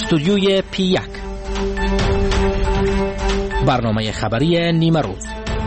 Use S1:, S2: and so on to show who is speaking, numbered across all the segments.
S1: استودیوی P1 برنامه خبری نیمه روز.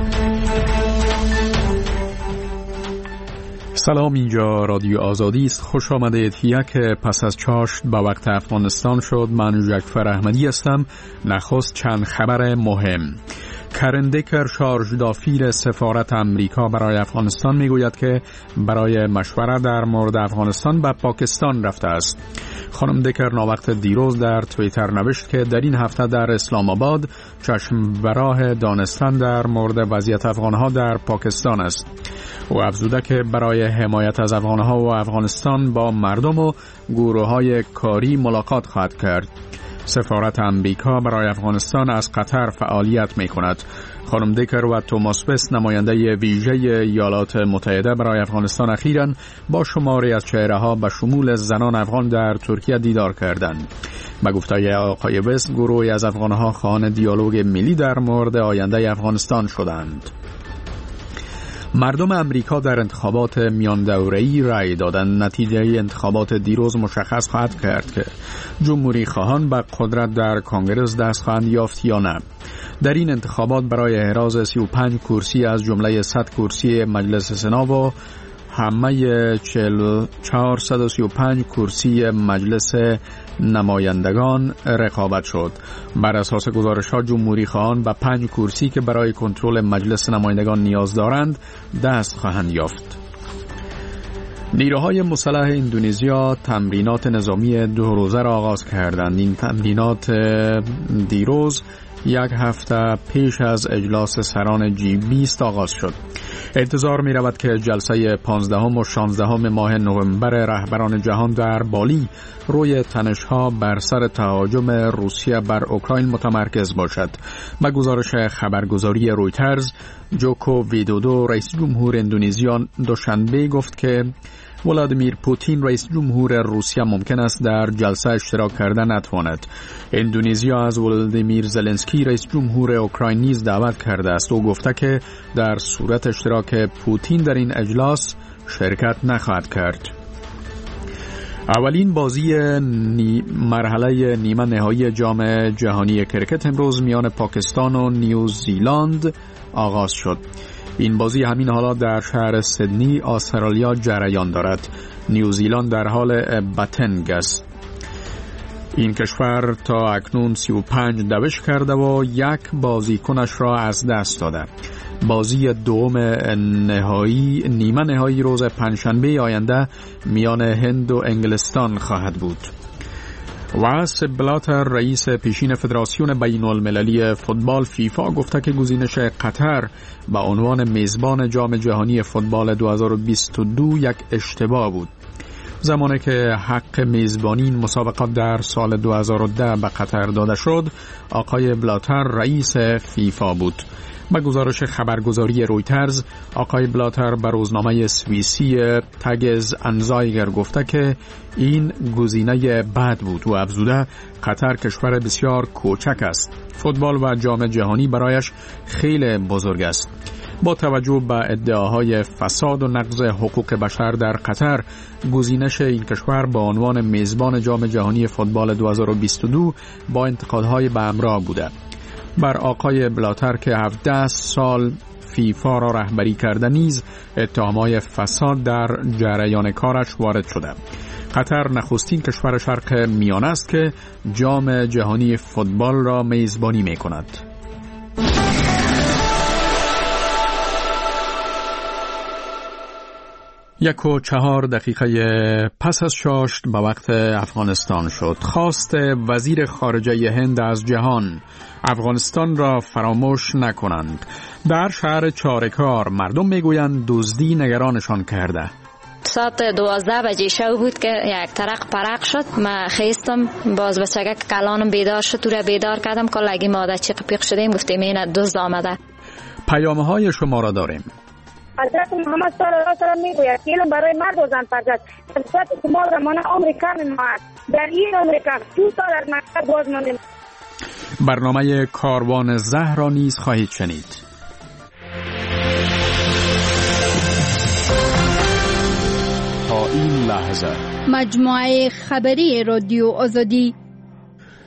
S2: سلام، اینجا رادیو آزادی است. خوش آمدید. یک پس از چاشت به وقت افغانستان شد. من جعفر احمدی هستم. نخست چند خبر مهم. کرن دکر شارژ دافیر سفارت امریکا برای افغانستان میگوید که برای مشورت در مورد افغانستان به پاکستان رفته است. خانم دکر ناوقت دیروز در توییتر نوشت که در این هفته در اسلام آباد چشم براه دانستن در مورد وضعیت افغانها در پاکستان است. او افزوده که برای حمایت از افغانها و افغانستان با مردم و گروه‌های کاری ملاقات خواهد کرد. سفارت امریکا برای افغانستان از قطر فعالیت می کند. خانم دکر و توماس وست نماینده ویژه ایالات متحده برای افغانستان اخیراً با شماری از چهره‌ها به شمول زنان افغان در ترکیه دیدار کردند. به گفته آقای وست، گروهی از افغانها خواهان دیالوگ ملی در مورد آینده افغانستان شدند. مردم امریکا در انتخابات میان دوره‌ای رأی دادند. نتیجه انتخابات دیروز مشخص خواهد کرد که جمهوری خواهان به قدرت در کانگرس دست خواهند یافت یا نه. در این انتخابات برای احراز 35 کرسی از جمله 100 کرسی مجلس سنا و همه 435 کرسی مجلس نمایندگان رقابت شد. بر اساس گزارش‌ها جمهوری خواهان به 5 کرسی که برای کنترل مجلس نمایندگان نیاز دارند دست خواهند یافت. نیروهای مسلح اندونزیا تمرینات نظامی 2 روزه را آغاز کردند. این تمرینات دیروز یک هفته پیش از اجلاس سران G20 آغاز شد. انتظار می رود که جلسه 15 و 16 ماه نوامبر رهبران جهان در بالی روی تنش‌ها بر سر تهاجم روسیه بر اوکراین متمرکز باشد. به گزارش خبرگزاری رویترز، جوکو ویدودو رئیس جمهور اندونزیا دوشنبه گفت که ولادیمیر پوتین رئیس جمهور روسیه ممکن است در جلسه اشتراک کرده نتواند. اندونزیا از ولادیمیر زلنسکی رئیس جمهور اوکراین نیز دعوت کرده است. او گفته که در صورت اشتراک پوتین در این اجلاس شرکت نخواهد کرد. اولین بازی مرحله نیمه نهایی جام جهانی کرکت امروز میان پاکستان و نیوزیلند آغاز شد. این بازی همین حالا در شهر سیدنی استرالیا جریان دارد. نیوزیلند در حال بتنگ است. این کشور تا اکنون 35 دوش کرده و 1 بازیکنش را از دست داده. بازی دوم نیمه نهایی روز پنجشنبه آینده میان هند و انگلستان خواهد بود. و سپ بلاتر رئیس پیشین فدراسیون بین المللی فوتبال فیفا گفته که گزینش قطر به عنوان میزبان جام جهانی فوتبال 2022 یک اشتباه بود. زمانی که حق میزبانی این مسابقات در سال 2010 به قطر داده شد، آقای بلاتر رئیس فیفا بود. به گزارش خبرگزاری رویترز، آقای بلاتر به روزنامه سوئیسی تگز انزایگر گفته که این گزینه بد بود و افزوده قطر کشور بسیار کوچک است. فوتبال و جام جهانی برایش خیلی بزرگ است. با توجه به ادعاهای فساد و نقض حقوق بشر در قطر، گزینش این کشور به عنوان میزبان جام جهانی فوتبال 2022 با انتقادهای به همراه بوده. بر آقای بلاتر که 17 سال فیفا را رهبری کرده نیز اتهامات فساد در جریان کارش وارد شده. قطر نخستین کشور شرق میانه است که جام جهانی فوتبال را میزبانی می کند. 1:04 پس از چاشت به وقت افغانستان شد. خواست وزیر خارجه هند از جهان افغانستان را فراموش نکنند. در شهر چارکار مردم میگویند دزدی نگرانشان کرده.
S3: ساعت 12 بجه شب بود که یک ترق پرق شد. من خیستم، باز بچگه که کلانم بیدار شد، تو را بیدار کردم که لگی ماده چیق پیق شدیم، گفتیم این دزد آمده.
S2: پیامهای شما را داریم.
S4: حضرت محمد صلی الله علیه و سلم میگوید که علم برای مرد و زن فرض است. نسبت شما زمان آمریکا میماند. در این آمریکا 2 سال از مکتب باز ماندیم.
S2: برنامه کاروان زهر را نیز خواهید شنید. تا این لحظه
S5: مجموعه خبری رادیو آزادی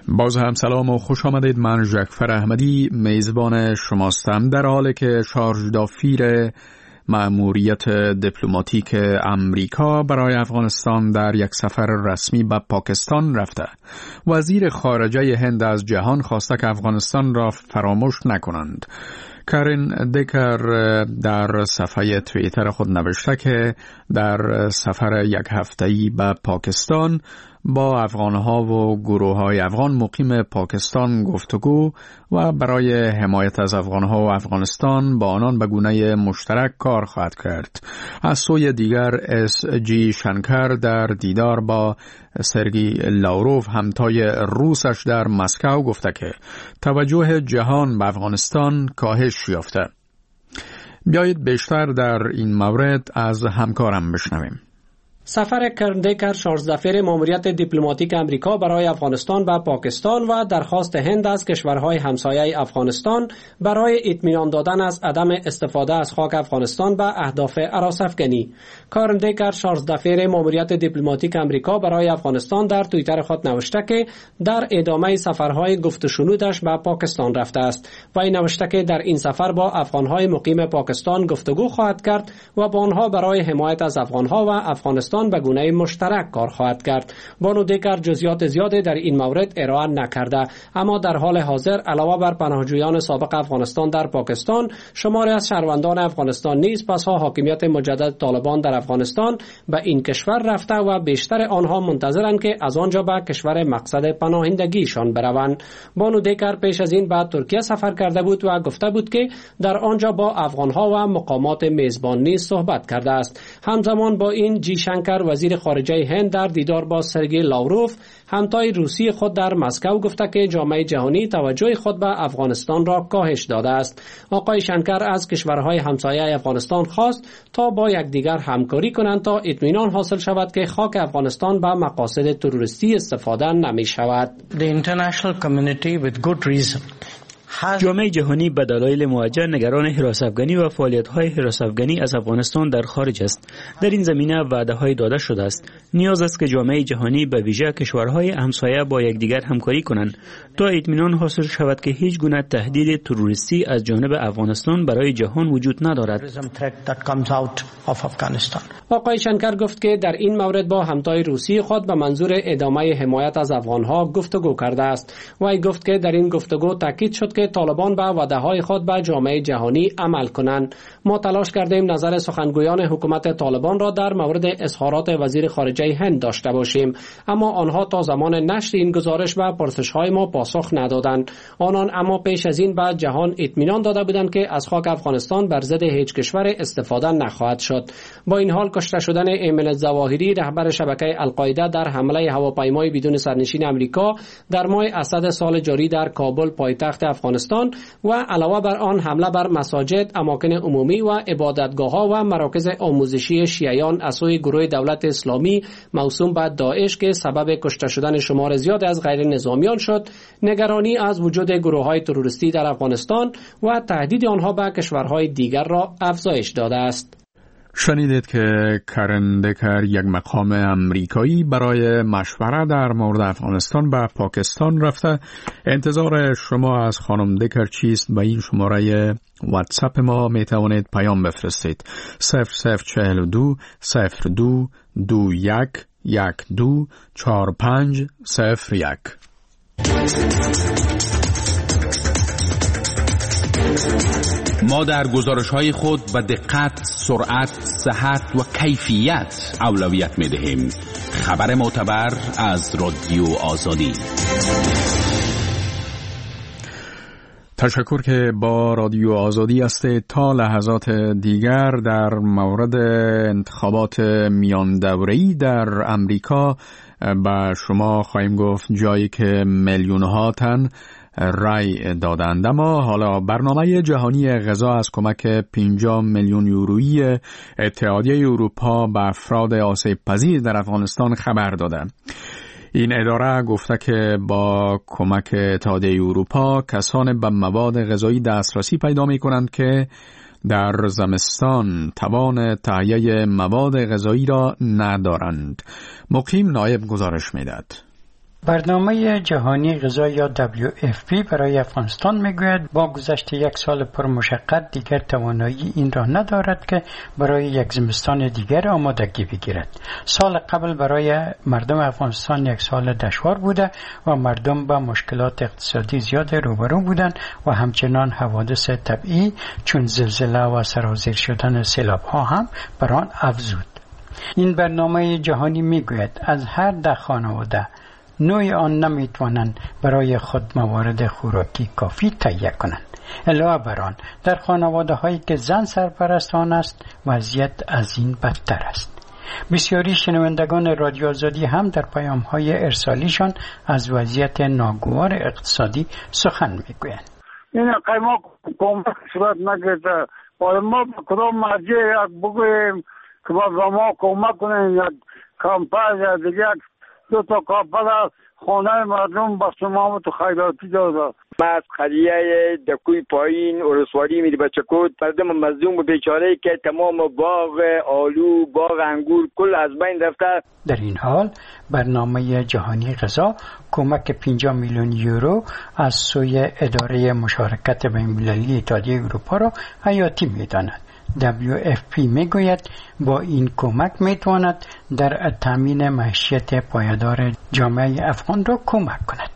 S2: باز هم سلام و خوش آمدید. من جعفر احمدی میزبان شماستم در حالی که شارژ دافیر مأموریت دیپلماتیک امریکا برای افغانستان در یک سفر رسمی به پاکستان رفته. وزیر خارجه هند از جهان خواسته که افغانستان را فراموش نکنند. کارین دیکر در صفحه توییتر خود نوشته که در سفر یک هفته‌ای به پاکستان با افغانها و گروه‌های افغان مقیم پاکستان گفتگو و برای حمایت از افغانها و افغانستان با آنان به گونه مشترک کار خواهد کرد. از سوی دیگر اس.جی. شنکر در دیدار با سرگی لاوروف همتای روسش در مسکو گفته که توجه جهان به افغانستان کاهش یافته. بیایید بیشتر در این مورد از همکارم بشنویم.
S5: سفر کارین دیکر شارژ دافیر ماموریت دیپلماتیک امریکا برای افغانستان و پاکستان و درخواست هند از کشورهای همسایه افغانستان برای اطمینان دادن از عدم استفاده از خاک افغانستان به اهداف هراس‌افکنی. کارین دیکر شارژ دافیر ماموریت دیپلماتیک امریکا برای افغانستان در توییتر خود نوشته که در ادامه سفرهای گفت و شنودش به پاکستان رفته است و این نوشته که در این سفر با افغانهای مقیم پاکستان گفتگو خواهد کرد و با آنها برای حمایت از افغانها و افغانستان به گونه مشترک کار خواهد کرد. بانو دیکر جزئیات زیادی در این مورد ارائه نکرده، اما در حال حاضر علاوه بر پناهجویان سابق افغانستان در پاکستان، شماری از شهروندان افغانستان نیز پسا حاکمیت مجدد طالبان در افغانستان به این کشور رفته و بیشتر آنها منتظرند که از آنجا به کشور مقصد پناهندگیشان بروند. بانو دیکر پیش از این به ترکیه سفر کرده بود و گفته بود که در آنجا با افغانها و مقامات میزبان نیز صحبت کرده است. همزمان با این جی شنکر وزیر خارجه هند در دیدار با سرگی لاوروف همتای روسی خود در مسکو گفته که جامعه جهانی توجه خود به افغانستان را کاهش داده است. آقای شنکر از کشورهای همسایه افغانستان خواست تا با یکدیگر همکاری کنند تا اطمینان حاصل شود که خاک افغانستان به مقاصد تروریستی استفاده نمی شود.
S6: جامعه جهانی به دلایل موجه نگران حراس افغانی و فعالیت‌های حراس افغانی از افغانستان در خارج است. در این زمینه وعده‌های داده شده است. نیاز است که جامعه جهانی به ویژه کشورهای همسایه با یکدیگر همکاری کنند تا اطمینان حاصل شود که هیچ گونه تهدید تروریستی از جانب افغانستان برای جهان وجود ندارد.
S5: آقای شنکر گفت که در این مورد با همتای روسی خود به منظور ادامه حمایت از افغانها گفتگو کرده است. وی گفت که در این گفتگو تاکید شد که طالبان به وعده‌های خود به جامعه جهانی عمل کنند. ما تلاش کردیم نظر سخنگویان حکومت طالبان را در مورد اظهارات وزیر خارجه هند داشته باشیم، اما آنها تا زمان نشر این گزارش و پرسش‌های ما پاسخ ندادند. آنان اما پیش از این به جهان اطمینان داده بودند که از خاک افغانستان بر ضد هیچ کشور استفاده نخواهد شد. با این حال کشته شدن ایمن الظواهری رهبر شبکه القاعده در حمله هواپیمای بدون سرنشین آمریکا در ماه اسد سال جاری در کابل پایتخت افغانستان و علاوه بر آن حمله بر مساجد، اماکن عمومی و عبادتگاه‌ها و مراکز آموزشی شیعیان از سوی گروه دولت اسلامی موسوم به داعش که سبب کشته شدن شمار زیاد از غیر نظامیان شد، نگرانی از وجود گروه‌های تروریستی در افغانستان و تهدید آنها به کشورهای دیگر را افزایش داده است.
S2: شنیدید که کارین دیکر یک مقام امریکایی برای مشوره در مورد افغانستان به پاکستان رفته. انتظار شما از خانم دیکر چیست؟ به این شماره واتساپ ما می توانید پیام بفرستید 0042 02 21 12 4501.
S7: ما در گزارش‌های خود به دقت، سرعت، صحت و کیفیت اولویت می‌دهیم. خبر معتبر از رادیو آزادی.
S2: تشکر که با رادیو آزادی هستید. تا لحظات دیگر در مورد انتخابات میان دوره‌ای در امریکا با شما خواهیم گفت، جایی که میلیون‌ها تن رای دادند. اما حالا برنامه جهانی غذا از کمک 50 میلیون یورویی اتحادیه اروپا به افراد آسیب پذیر در افغانستان خبر داده. این اداره گفته که با کمک اتحادیه اروپا کسان به مواد غذایی دسترسی پیدا می کنند که در زمستان توان تهیه مواد غذایی را ندارند. مقیم نایب گزارش می‌دهد.
S8: برنامه جهانی غذا یا WFP برای افغانستان میگوید با گذشت یک سال پرمشقت دیگر توانایی این را ندارد که برای یک زمستان دیگر آمادگی بگیرد. سال قبل برای مردم افغانستان یک سال دشوار بوده و مردم با مشکلات اقتصادی زیاد روبرو بودند و همچنان حوادث طبیعی چون زلزله و سرازیر شدن سیلاب ها هم بر آن افزود. این برنامه جهانی میگوید از هر 10 خانواده نوع آن نمیتوانند برای خود موارد خوراکی کافی تهیه کنند. علاوه بر آن در خانواده هایی که زن سرپرست آن است وضعیت از این بدتر است. بسیاری شنوندگان رادیو آزادی هم در پیام های ارسالیشان از وضعیت ناگوار اقتصادی سخن میگویند.
S9: این قیمه کمک صورت نگرده باید ما کدام مرجع بگوییم که با ما کمک کنیم یا کمپاز یا دیگه 2 تا کاپل خانه مردم با سمامت خیراتی داده.
S10: ما از قریه دکوی پایین ارسواری میری بچه کود مردم مظلوم و بیچاره که تمام باغ آلو باغ انگور کل از بین رفته.
S8: در این حال برنامه جهانی غذا کمک 50 میلیون یورو از سوی اداره مشارکت بین‌المللی اتحادیه اروپا را حیاتی می‌داند. WFP میگوید با این کمک میتواند در تامین معیشت پایدار جامعه افغان را کمک کند.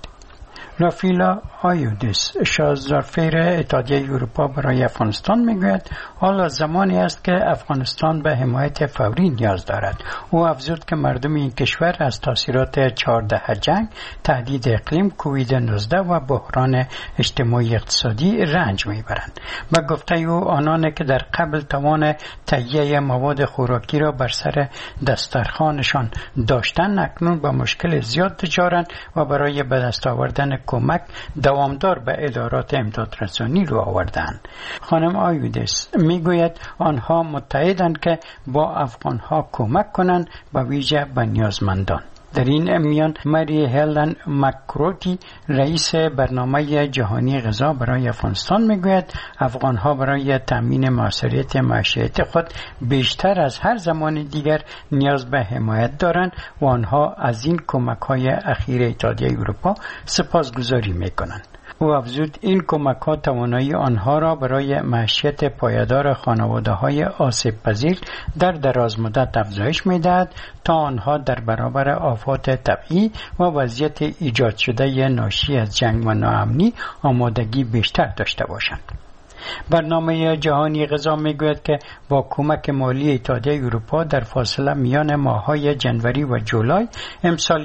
S8: رافیلا آیودیس شازدارفیر اتحادیه اروپا برای افغانستان میگوید حالا زمانی است که افغانستان به حمایت فوری نیاز دارد. او افزود که مردم این کشور از تاثیرات 14 جنگ، تهدید اقلیم، کووید 19 و بحران اجتماعی اقتصادی رنج میبرند. به گفته او آنان که در قبل توان تهیه مواد خوراکی را بر سر دسترخوانشان داشتند اکنون با مشکل زیاد دچارند و برای به دست آوردن کمک دوامدار به ادارات امدادرسانی رو آوردند. خانم آیودیس میگوید آنها متحدند که با افغانها کمک کنند به ویژه به نیازمندان. در این میان مری هلن مکروتی رئیس برنامه جهانی غذا برای افغانستان میگوید افغانها برای تامین موثریت معیشت خود بیشتر از هر زمان دیگر نیاز به حمایت دارند و آنها از این کمک‌های اخیر اتحادیه اروپا سپاسگزاری میکنند. او افزود این کمک‌ها توانایی آنها را برای معیشت پایدار خانواده‌های آسیب‌پذیر در دراز مدت افزایش می‌دهد تا آنها در برابر آفات طبیعی و وضعیت ایجاد شده ناشی از جنگ و ناامنی آمادگی بیشتر داشته باشند. برنامه جهانی غذا میگوید که با کمک مالی اتحادیه اروپا در فاصله میان ماه‌های جنوری و جولای امسال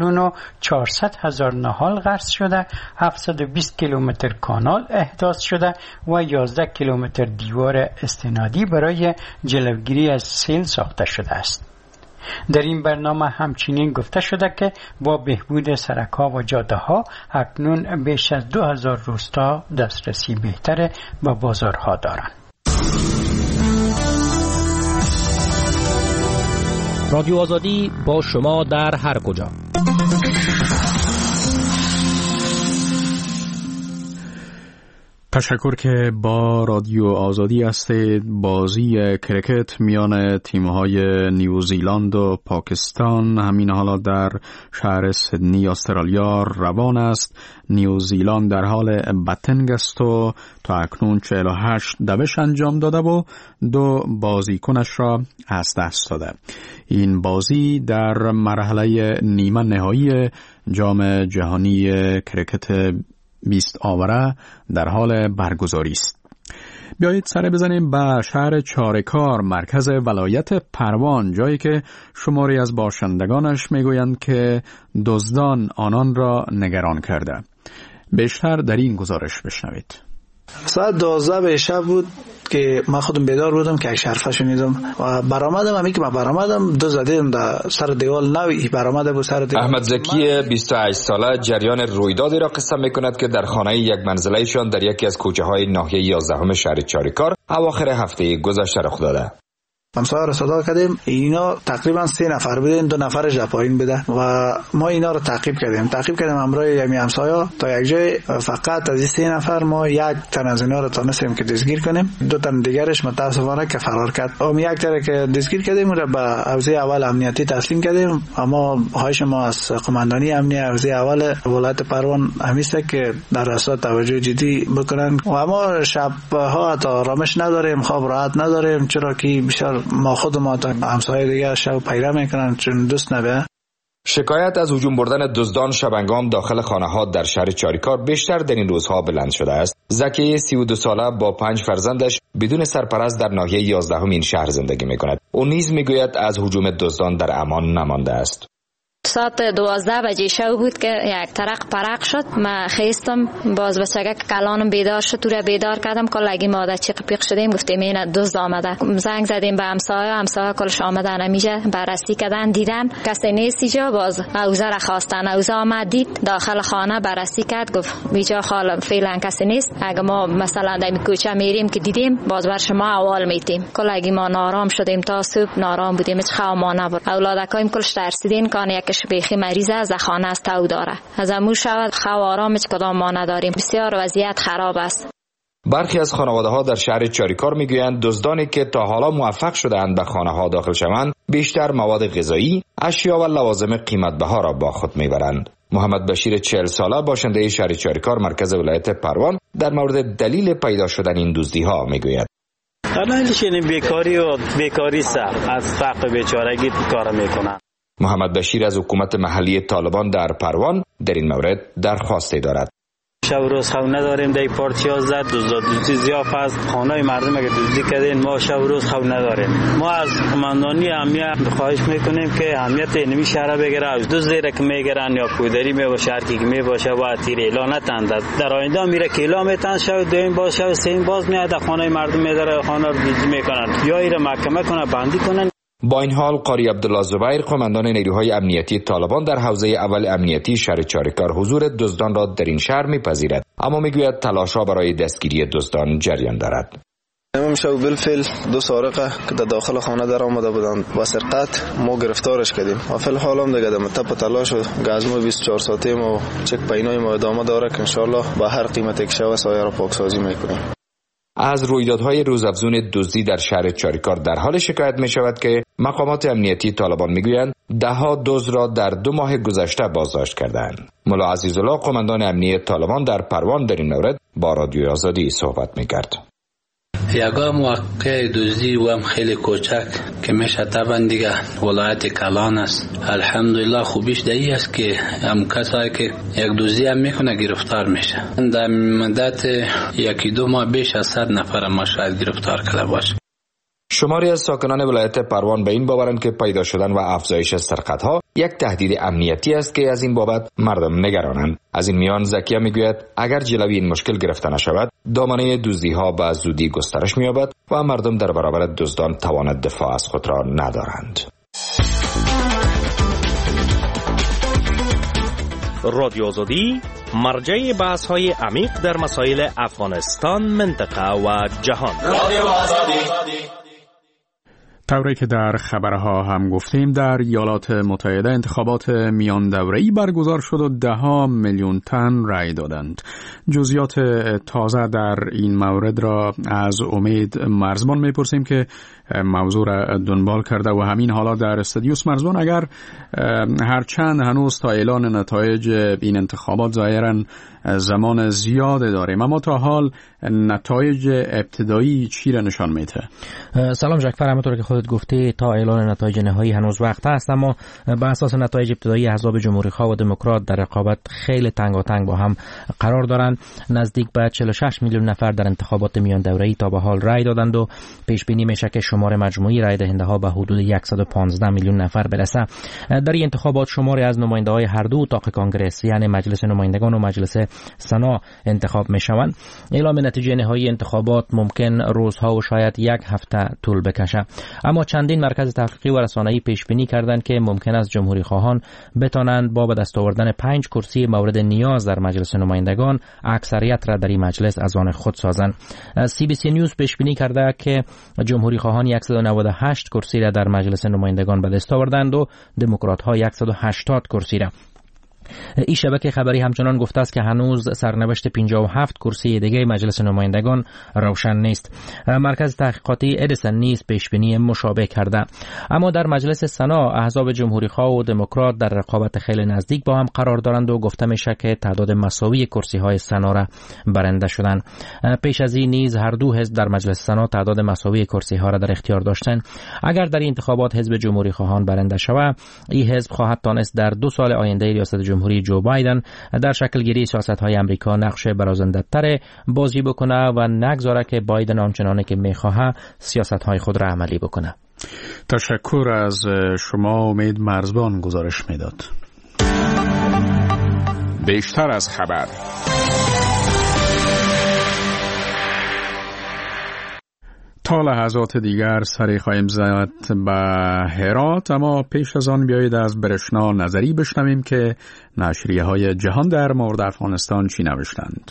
S8: 1,400,000 نهال غرس شده، 720 کیلومتر کانال احداث شده و 11 کیلومتر دیوار استنادی برای جلوگیری از سیل ساخته شده است. در این برنامه همچنین گفته شده که با بهبود سرک‌ها و جاده‌ها اکنون بیش از 2000 روستا دسترسی بهتر به بازارها دارند.
S1: رادیو آزادی با شما در هر کجا.
S2: تشکر که با رادیو آزادی هستید. بازی کرکت میان تیم‌های نیوزیلند و پاکستان همین حالا در شهر سیدنی استرالیا روان است. نیوزیلند در حال بتنگ است و تا اکنون 48 دوش انجام داده و 2 بازیکنش را از دست داده. این بازی در مرحله نیمه نهایی جام جهانی کرکت 20 آوره در حال برگزاری است. بیایید سر بزنیم به شهر چاره‌کار مرکز ولایت پروان، جایی که شماری از باشندگانش میگویند که دزدان آنان را نگران کرده. بیشتر در این گزارش بشنوید.
S11: ساعت 12 به شب بود که من خودم بیدار بودم که یک شرفه شنیدم و برآمدم. همین که من برآمدم 2 زدیم در سر دیوال نوی برآمده بود سر دیوال.
S12: احمد زکی 28 ساله جریان رویدادی را قصه میکند که در خانه یک منزله‌شان در یکی از کوچه‌های ناحیه 11 شهر چاره‌کار اواخر هفته گذشته رخ داده.
S11: همسایه را صدا کردیم، اینا تقریبا 3 نفر بودن، 2 نفرش پایین بوده و ما اینا رو تعقیب کردیم همراه یمی همسایه تا یک جای. فقط از این 3 نفر ما 1 تن از اینا رو تونستیم که دستگیر کنیم، 2 تن دیگرش متاسفانه که فرار کرد. اون 1 تن که دستگیر کردیم رو به حوزه اول امنیتی تسلیم کردیم. اما خواهش ما از قماندانی امنیتی حوزه اول ولایت پروان همیست که در اصل توجه جدی بکنن و ما شبها تا آرامش نداریم، خواب راحت نداریم، چرا که بیشتر ما خود ما تا همسایه دیگه شب پیدا میکنن چون دوست نبه.
S12: شکایت از هجوم بردن دزدان شبانگام داخل خانه‌ها در شهر چاریکار بیشتر در این روزها بلند شده است. زکی 32 ساله با 5 فرزندش بدون سرپرست در ناحیه 11 این شهر زندگی میکند. او نیز میگوید از هجوم دزدان در امان نمانده است.
S3: ساعت 12 بجه شب بود که یک ترق پرق شد. من خیستم، باز بچگک کلانم بیدار شد، تو را بیدار کردم که لگی ماده چی پیق شدیم، گفتیم این دزد آمده. زنگ زدیم به همسایه کلش آمدن نمیشه، بررسی کردن دیدن کسی نیست اینجا. باز اوزه را خواستن، اوزه آمد دید داخل خانه، بررسی کرد، گفت اینجا خاله فعلا کسی نیست، اگه ما مثلا در کوچه میریم که دیدیم باز بر شما اول میتیم. کلگی ما نارام شدیم تا صبح، نارام بودیم، هیچ خواب ما نبود. اولادکایم کلش ترسیدین کان یکش بیخی مریض از خانه است تو داره، از امور شود خواب آرام هیچ کدام ما نداریم، بسیار وضعیت خراب است.
S12: برخی از خانواده‌ها در شهر چاریکار میگویند دزدانی که تا حالا موفق شده‌اند به خانه‌ها داخل شوند بیشتر مواد غذایی، اشیا و لوازم قیمت بها را با خود میبرند. محمد بشیر 40 ساله باشنده شهر چاریکار مرکز ولایت پروان در مورد دلیل پیدا شدن این دزدی‌ها میگوید.
S13: دلیلش این بیکاری از فقر بیچارگی کار میکنن.
S12: محمد بشیر از حکومت محلی طالبان در پروان در این مورد درخواستی دارد.
S13: شب روز خواب نداریم، در پارت 11 دوزی زیاف است، خانه مردم اگه دوزی کردین ما شب روز خواب نداریم. ما از قماندانی امنیت خواهش میکنیم که امنیت اینمی شهر بگیره، از دوزی را که میگیرن یا پودری میباشه هر کی میباشه و تیر اعلان نتند. در آینده میره که اعلان میتن شب دویم باز شب سیم باز میاد خانه مردم میذاره خانه رو دوزی میکنن یا ایره محکمه کنه بندی کنن.
S12: با این حال قاری عبدالله زبیر قماندان نیروهای امنیتی طالبان در حوزه اول امنیتی شهر چاریکار حضور دزدان را در این شهر میپذیرد، اما میگوید تلاش‌ها برای دستگیری دزدان جریان دارد.
S14: امشب بالفعل 2 سارقه که در داخل خانه در آمده بودند با سرقت ما گرفتارش کردیم و فی الحال هم دیگه در تپ تلاش و گزم 24 ساعته ما چک پینای ما ادامه داره که ان شاء الله به هر قیمت یک شب سایه را پاکسازی میکنیم.
S12: از رویدادهای روزافزون دزدی در شهر چاریکار در حال شکایت می شود که مقامات امنیتی طالبان میگویند 10 دزد را در 2 ماه گذشته بازداشت کردند. ملا عزیزالله قماندان امنیت طالبان در پروان در این مورد با رادیوی آزادی صحبت میکرد.
S15: یگا موقع دزدی و هم خیلی کوچک که میشه طبعا دیگه ولایت کلان است. الحمدلله خوبیش دایی است که هم کسایی که یک دزدی هم میکنه گرفتار میشه. در مدت 1-2 ماه بیش از 100 نفر ما شاید گرفتار کرده باشه.
S12: شماری از ساکنان ولایت پروان به این باورند که پیدا شدن و افزایش سرقت‌ها یک تهدید امنیتی است که از این بابت مردم نگرانند. از این میان زکیه میگوید اگر جلوی این مشکل گرفته نشود دامنه دزدی‌ها به زودی گسترش می‌یابد و مردم در برابر دزدان توان دفاع از خود را ندارند.
S1: رادیو آزادی مرجع بحث‌های عمیق در مسائل افغانستان، منطقه و جهان. رادیو آزادی.
S2: طوری که در خبرها هم گفتیم در ایالات متحده انتخابات میان دوره‌ای برگزار شد و 10 میلیون تن رأی دادند. جزئیات تازه در این مورد را از امید مرزبان میپرسیم که موضوع را دنبال کرده و همین حالا در استودیوس. مرزبان، اگر هرچند هنوز تا اعلان نتایج این انتخابات ظاهراً زمان زیاده داریم، اما تا حال نتایج ابتدایی چی را نشان میده؟
S16: سلام جعفر، همونطور که خودت گفتی تا اعلان نتایج نهایی هنوز وقت است، اما بر اساس نتایج ابتدایی احزاب جمهوری‌خواه و دموکرات در رقابت خیلی تنگاتنگ با هم قرار دارند. نزدیک به 46 میلیون نفر در انتخابات میان دوره‌ای تا به حال رأی دادند و پیش بینی میشه که شمار مجموعی رأی دهنده‌ها به حدود 115 میلیون نفر برسه. در این انتخابات شماری از نماینده‌های هر دو اتاق کانگرس یعنی مجلس نمایندگان و مجلس سنا انتخاب میشوند. اعلام نتیجه نهایی انتخابات ممکن روزها و شاید 1 هفته طول بکشه، اما چندین مرکز تحقیقی و رسانه‌ای پیش بینی کردند که ممکن است جمهوری خواهان بتوانند با به دست آوردن 5 کرسی مورد نیاز در مجلس نمایندگان اکثریت را در این مجلس از آن خود سازند. CBC نیوز پیش بینی کرده که جمهوری خواهان 198 کرسی را در مجلس نمایندگان به دست آوردند و دموکرات ها 180 کرسی را. این شبکه خبری همچنان گفته است که هنوز سرنوشت 57 کرسی دیگه مجلس نمایندگان روشن نیست. مرکز تحقیقاتی ادیسون نیز پیشبینی مشابه کرده. اما در مجلس سنا احزاب جمهوری‌خواه و دموکرات در رقابت خیلی نزدیک با هم قرار دارند و گفته میشه که تعداد مساوی کرسی‌های سنا را برنده شدند. پیش از این نیز هر دو حزب در مجلس سنا تعداد مساوی کرسی‌ها را در اختیار داشتند. اگر در این انتخابات حزب جمهوری‌خواهان برنده شود، این حزب خواهد تانست در 2 سال آینده ریاست جمهوری جو بایدن در شکل گیری سیاست‌های آمریکا نقش برازنده‌تر بازی بکنه و نگذاره که بایدن آنچنانی که می‌خواهد سیاست‌های خود را عملی بکنه.
S2: تشکر از شما. امید مرزبان گزارش میداد.
S7: بیشتر از خبر.
S2: تا لحظات دیگر سری خواهیم زد به هرات، اما پیش از آن بیایید از برشنا نظری بشنویم که نشریه های جهان در مورد افغانستان چی نوشتند.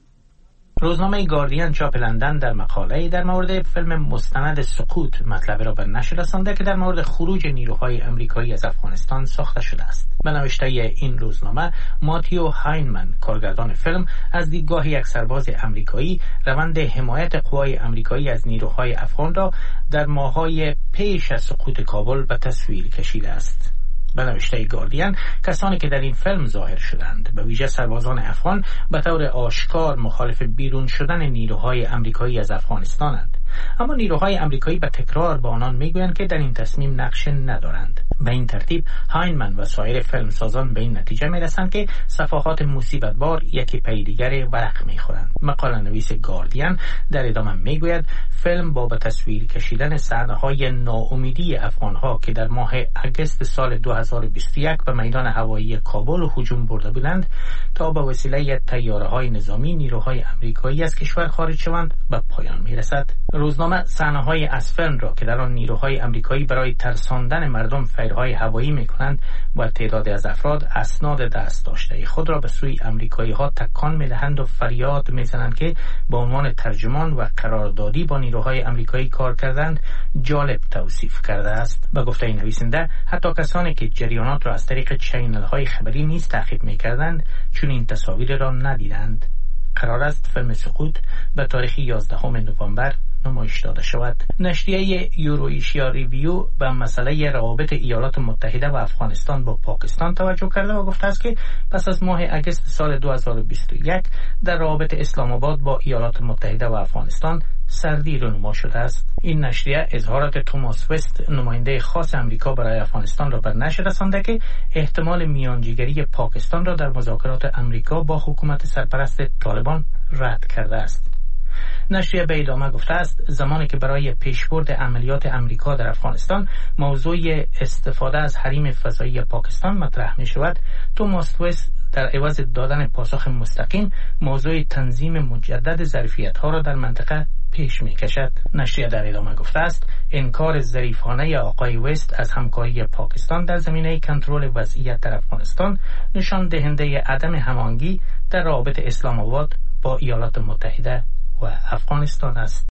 S17: روزنامه گاردین چاپ لندن در مقاله‌ای در مورد فیلم مستند سقوط مطلب را به نشر رسانده که در مورد خروج نیروهای آمریکایی از افغانستان ساخته شده است. به نوشته این روزنامه، ماتیو هاینمن، کارگردان فیلم، از دیدگاه یک سرباز آمریکایی روند حمایت قوای آمریکایی از نیروهای افغان را در ماه‌های پیش از سقوط کابل به تصویر کشیده است. به نوشته گاردین، کسانی که در این فیلم ظاهر شدند، به ویژه سربازان افغان، به طور آشکار مخالف بیرون شدن نیروهای آمریکایی از افغانستانند. اما نیروهای آمریکایی به تکرار به آنان میگویند که در این تصمیم نقش ندارند. به این ترتیب هاینمن و سایر فیلم سازان به این نتیجه میرسند که صفحات مصیبت‌بار یکی پی دیگر ورق میخورند. مقاله نویس گاردین در ادامه میگوید فیلم با به تصویر کشیدن صحنه‌های ناامیدی افغان‌ها که در ماه اگست سال 2021 به میدان هوایی کابل هجوم برده بودند تا به وسیله طیاره‌های نظامی نیروهای آمریکایی از کشور خارج شوند به پایان میرسد. روزنامه صحنه‌های از فیلم را که در آن نیروهای آمریکایی برای ترساندن مردم فیرهای هوایی می‌کنند و تعدادی از افراد اسناد دست داشته خود را به سوی آمریکایی‌ها تکان می‌دهند و فریاد می‌زنند که به عنوان ترجمان و قراردادی با نیروهای آمریکایی کار کردند، جالب توصیف کرده است. به گفته نویسنده، حتی کسانی که جریانات را از طریق چینل‌های خبری نیز تعقیب می‌کردند چون این تصاویر را ندیدند. قرار است فیلم سقوط به تاریخ 11 نوامبر نمایش داده شود. نشریه یوروایشیا ریویو به مسئله روابط ایالات متحده و افغانستان با پاکستان توجه کرده و گفته است که پس از ماه اگست سال 2021 در روابط اسلام آباد با ایالات متحده و افغانستان سردی رونما شده است. این نشریه اظهارات توماس وست، نماینده خاص امریکا برای افغانستان را بر نشر رسانده که احتمال میانجیگری پاکستان را در مذاکرات امریکا با حکومت سرپرست طالبان رد کرده است. نشریه به ادامه گفته است زمانی که برای پیشبرد عملیات امریکا در افغانستان موضوع استفاده از حریم فضایی پاکستان مطرح می شود، توماس وست در عوض دادن پاسخ مستقیم موضوع تنظیم مجدد ظرفیت‌ها را در منطقه پیش می کشد. نشریه در ادامه گفته است انکار ظریفانه آقای وست از همکاری پاکستان در زمینه کنترل وضعیت در افغانستان نشان دهنده عدم هماهنگی در روابط اسلام آباد با ایالات متحده و افغانستان است.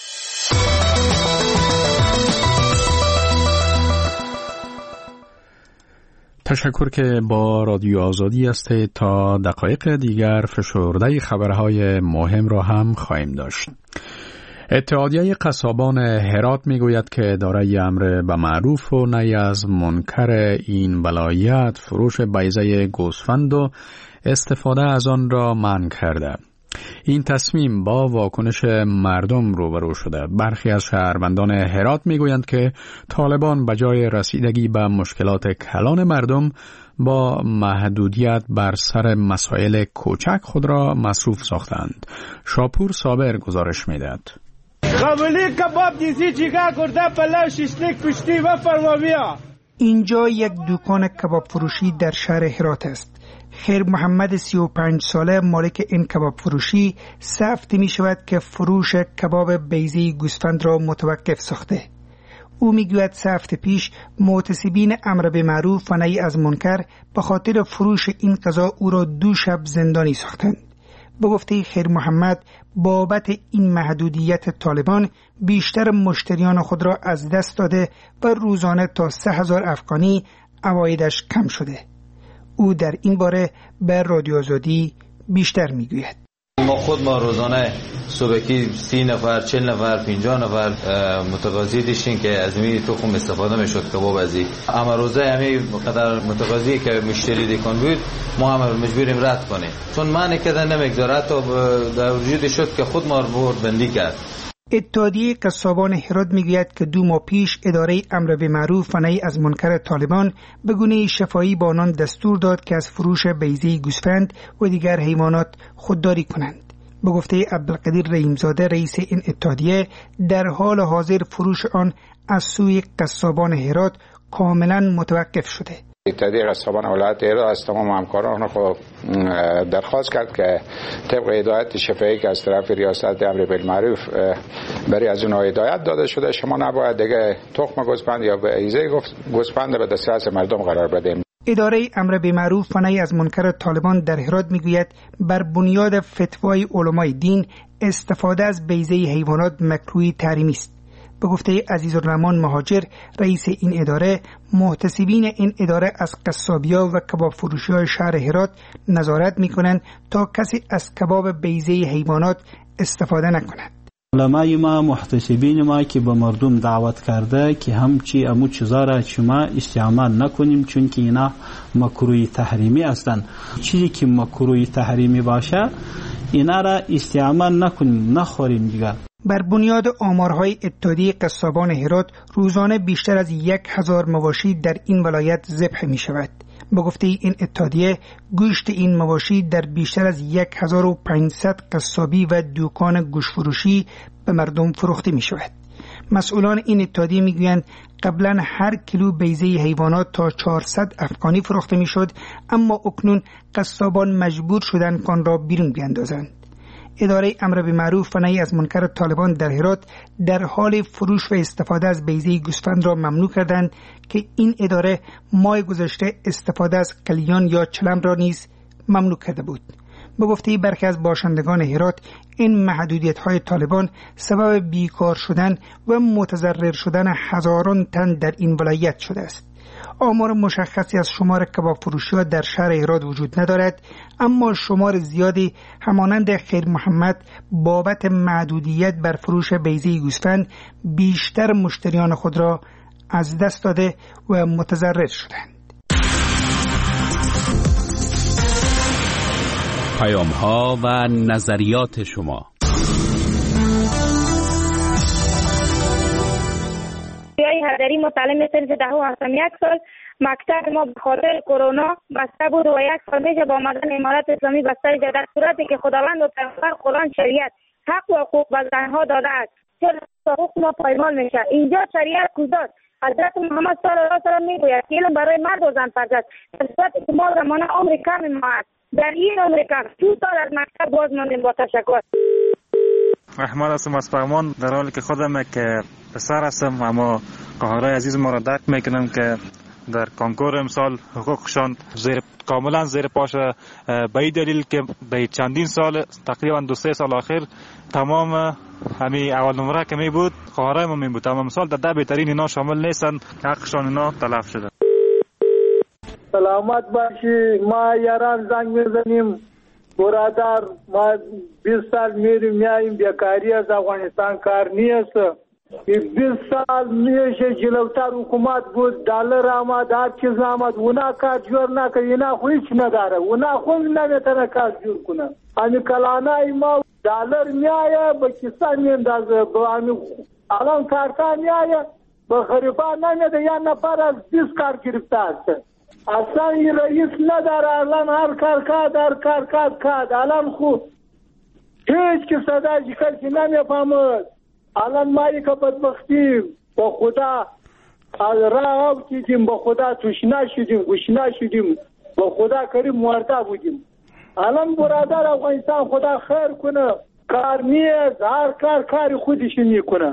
S2: تشکر که با رادیو آزادی هستید. تا دقایق دیگر فشرده خبرهای مهم را هم خواهیم داشت. اتحادیه قصابان هرات میگوید که اداره امر به معروف و نهی از منکر این ولایت فروش بیضه گوسفند و استفاده از آن را منع کرده. این تصمیم با واکنش مردم روبرو شده. برخی از شهروندان هرات میگویند که طالبان به جای رسیدگی به مشکلات کلان مردم با محدودیت بر سر مسائل کوچک خود را مصروف ساختند. شاپور صابر گزارش میدهد.
S18: قبولی کباب دیزی چیکار کرده پلاو شیشلیک پشتی و فرمامیا.
S19: اینجا یک دکان کباب فروشی در شهر هرات است. خیر محمد 35 ساله مالک این کباب فروشی 3 هفته می شود که فروش کباب بیضه گوسفند را متوقف ساخته. او میگوید 3 هفته پیش معتصبین امر به معروف و نهی از منکر به خاطر فروش این غذا او را 2 شب زندانی ساختند. به گفته خیر محمد بابت این محدودیت طالبان بیشتر مشتریان خود را از دست داده و روزانه تا 3,000 افغانی عوایدش کم شده. او در این باره به رادیو آزادی بیشتر میگوید.
S20: ما روزانه صبحی 30 نفر 40 نفر 50 نفر متقاضی داشتیم که از این تخم استفاده میشد کباب ازی. اما روزه همین قدر متقاضی که مشتری دکان بود ما هم مجبوریم رد کنیم چون معنی کردن نمیگذاره تا در وجود شد که خود ما رو بندی کرد.
S19: اتحادیه قصابان هرات میگوید که 2 ماه پیش اداره امر به معروف و نهی از منکر طالبان به گونه شفاهی با آنان دستور داد که از فروش بیضه گوسفند و دیگر حیوانات خودداری کنند. به گفته عبدالقدیر رحیمزاده رئیس این اتحادیه در حال حاضر فروش آن از سوی قصابان هرات کاملا متوقف شده.
S21: اتحادیه قصابان ولایت هرات از تمام همکاران خود درخواست کرد که طبق هدایت شفاهی که از طرف ریاست امر بالمعروف برای از اونها هدایت داده شده شما نباید دیگه تخم گوسفند یا بیضه گوسفند به دسترس مردم قرار بدیم.
S19: اداره امر به معروف و نهی از منکر طالبان در هرات میگوید بر بنیاد فتوای علمای دین استفاده از بیضه حیوانات مکروه تحریمی است. به گفته عزیزالرحمن مهاجر رئیس این اداره، محتسبین این اداره از قصابی‌ها و کباب فروشی‌های شهر هرات نظارت می‌کنند تا کسی از کباب بیضه حیوانات استفاده نکند.
S22: علمای ما محتسبین ما که به مردم دعوت کرده که همچی امو چیزا را شما استعمال نکنیم چون که اینا مکروه تحریمی هستند. چیزی که مکروه تحریمی باشه اینا را استعمال نکنیم نخوریم دیگه.
S19: بر بنیاد آمارهای اتحادیه قصابان هرات روزانه بیشتر از 1,000 مواشی در این ولایت ذبح می شود. به گفته این اتحادیه گوشت این مواشی در بیشتر از 1,500 قصابی و دکان گوشت فروشی به مردم فروخته می شود. مسئولان این اتحادیه می گویند قبلا هر کیلو بیضه حیوانات تا 400 افغانی فروخته می شد، اما اکنون قصابان مجبور شدند آن را بیرون بیاندازند. اداره امر به معروف و نهی از منکر طالبان در هرات در حال فروش و استفاده از بیضه گوسفند را ممنوع کردند که این اداره ماه گذشته استفاده از قلیان یا چلم را نیز ممنوع کرده بود. به گفته برخی از باشندگان هرات این محدودیت‌های طالبان سبب بیکار شدن و متضرر شدن هزاران تن در این ولایت شده است. آمار مشخصی از شمار کباب فروشی‌ها در شهر هرات وجود ندارد، اما شمار زیادی همانند خیر محمد بابت محدودیت بر فروش بیضه گوسفند بیشتر مشتریان خود را از دست داده و متضرر شدند.
S7: پیام‌ها و نظریات شما.
S4: هدری متعلم صنف دهم هستم. 1 سال مکتب ما به خاطر کرونا بسته بود و 1 سال میشه با آمدن امارت اسلامی بسته شده، در صورتی که خداوند و پیامبر قرآن شریعت حق و حقوق به زنها داده است. چرا حقوق ما پایمال میشه؟ اینجا شریعت کجاست؟ حضرت محمد صلی الله علیه و سلم میگوید که علم برای مرد و زن فرض است. در صورتی که ما زمان عمر کم ما است، در این عمر کم 2 سال از مکتب باز ماندیم. با تشکر.
S23: احمد هستم از فرمان، در حالی که خودم که پسر هستم اما خواهرای عزیز ما را درک میکنم که در کنکور امسال حقوقشان کاملا زیر پاش، به این دلیل که به چندین سال تقریبا 2-3 سال آخر تمام همین اول نمره که می بود خواهرای ما می بود، اما امسال در 10 بهترین اینا شامل نیستن، حقشان اینا تلف شده.
S24: سلامت باشی، ما یاران زنگ میزنیم برادر، ما 20 سال میریم میاییم، بیکاری از افغانستان کار نیست. 20 سال میشه جلوتر حکومت بود، دلار آمد، هر چیز آمد، اونا کار جور نکرد، اینا خو هیچ نداره، اونا خود نمیتونه کار جور کنه. همی کلانای ما دلار میایه به کسا میندازه، الان کارتا میایه به غریبان نمیده، یا نفر از 20 کار گرفته است. اصلا این رئیس نداره، الان هر کار کاد، الان خوب هیچ که صدای کسی نمیفهمد. الان مایی که بدبختیم با خدا راه افتیدیم، با خدا تشنه شدیم، با خدا کریم مرده بودیم. الان برادر افغانستان خدا خیر کنه، کار نیست، هر کار خودش میکنه.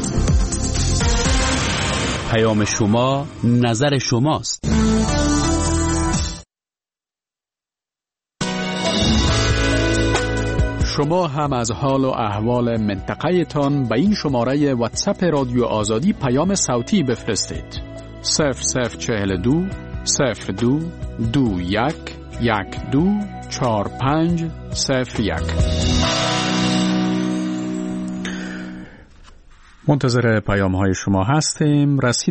S7: پیام شما نظر شماست.
S2: شما هم از حال و احوال منطقه تان به این شماره واتساپ رادیو آزادی پیام صوتی بفرستید. 0042 02 21 12 45 01. منتظر پیام های شما هستیم.